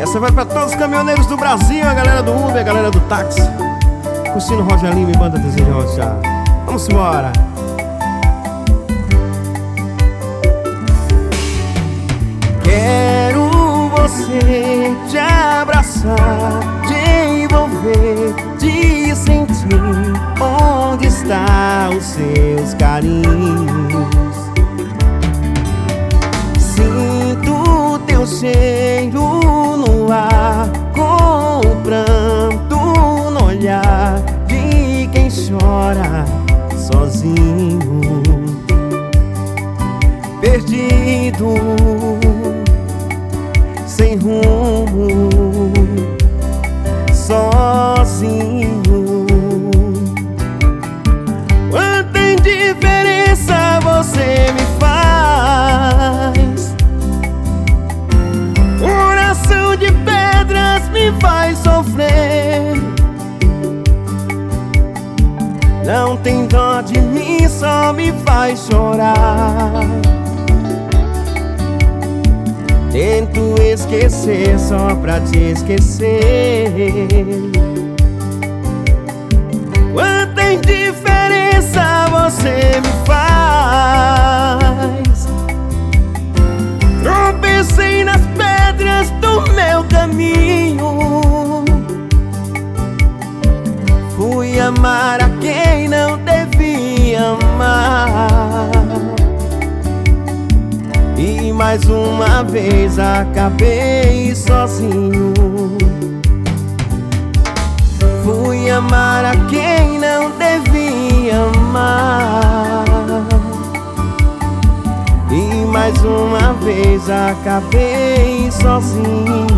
Essa vai pra todos os caminhoneiros do Brasil, a galera do Uber, a galera do táxi. Curtindo Roger Lima e Banda Desejosa. Vamos embora. Quero você te abraçar, te envolver, te sentir. Onde está os seus carinhos? Sinto teu cheiro no ar, com o pranto no olhar de quem chora sozinho, perdido, sem rumo, sozinho. Quanta indiferença você me faz, coração de pedras me faz sofrer. Não tem dó de mim, só me faz chorar. Tento esquecer só pra te esquecer. Quanta indiferença você me faz. Tropecei nas pedras do meu caminho. Fui amar a quem não devia amar. E mais uma vez acabei sozinho. Fui amar a quem não devia amar. E mais uma vez acabei sozinho.